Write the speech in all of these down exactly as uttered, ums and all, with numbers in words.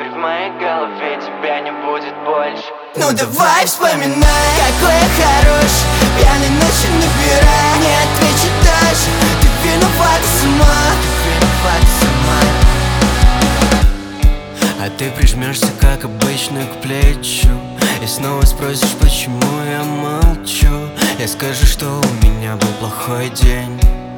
Теперь в моей голове тебя не будет больше. Ну давай вспоминай, какой я хорош. Пьяной ночью набирай, не отвечу даже. Ты виновата сама, ты виновата сама. А ты прижмешься, как обычно, к плечу и снова спросишь, почему я молчу. Я скажу, что у меня был плохой день.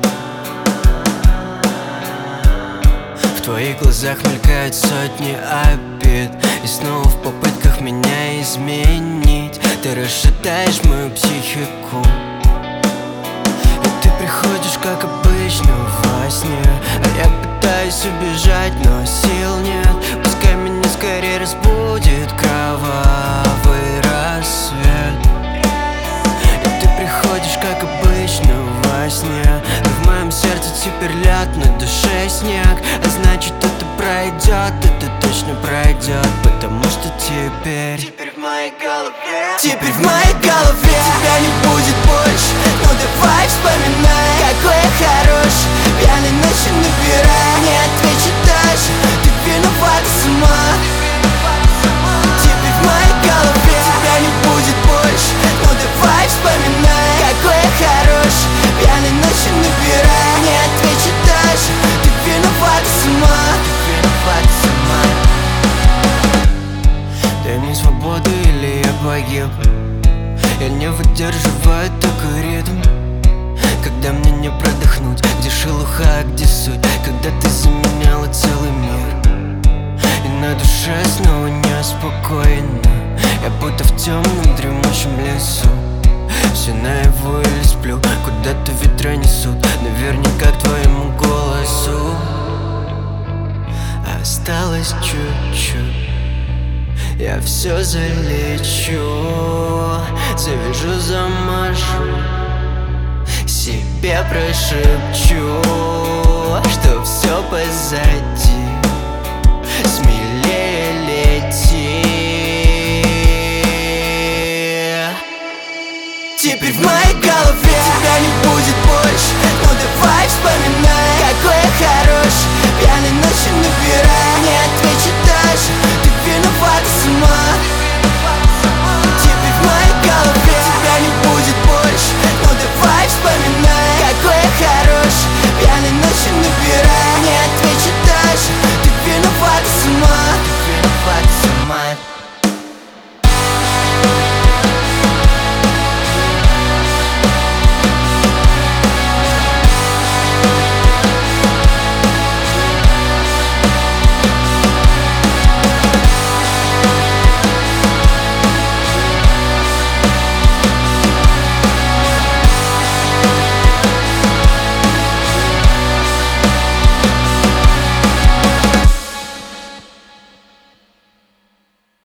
В твоих глазах мелькают сотни обид, и снова в попытках меня изменить ты расшатаешь мою психику. И ты приходишь, как обычно, во сне, а я пытаюсь убежать, но сил нет. Пускай меня скорее разбудит кровавый рассвет. И ты приходишь, как обычно, во сне, но в моем сердце теперь лед, на душе снег. А значит, это пройдет, это точно пройдет, потому что теперь Теперь в моей голове Теперь в моей голове тебя не будет больше. Ну давай вспоминай, какой я хорош. Пьяной ночью набирай, не отвечу даже. Ты виновата сама. Теперь в моей голове тебя не будет больше. Ну давай вспоминай, какой я хорош. Пьяной ночью набирай, не отвечу даже. Ты виновата сама. Ты виновата сама. дай мне свободу, или я погиб. Я не выдерживаю такой ритм, когда мне не продохнуть. Где шелуха, а где суть, когда ты заменяла целый мир. И на душе снова неспокойно. Я будто в темном дремучем лесу. Все наяву или сплю, куда-то ветра несут, наверняка к твоему голосу. Осталось чуть-чуть, я все залечу, завяжу, замажу, себе прошепчу, что все позади, смелее лети. Теперь в моей голове тебя не будет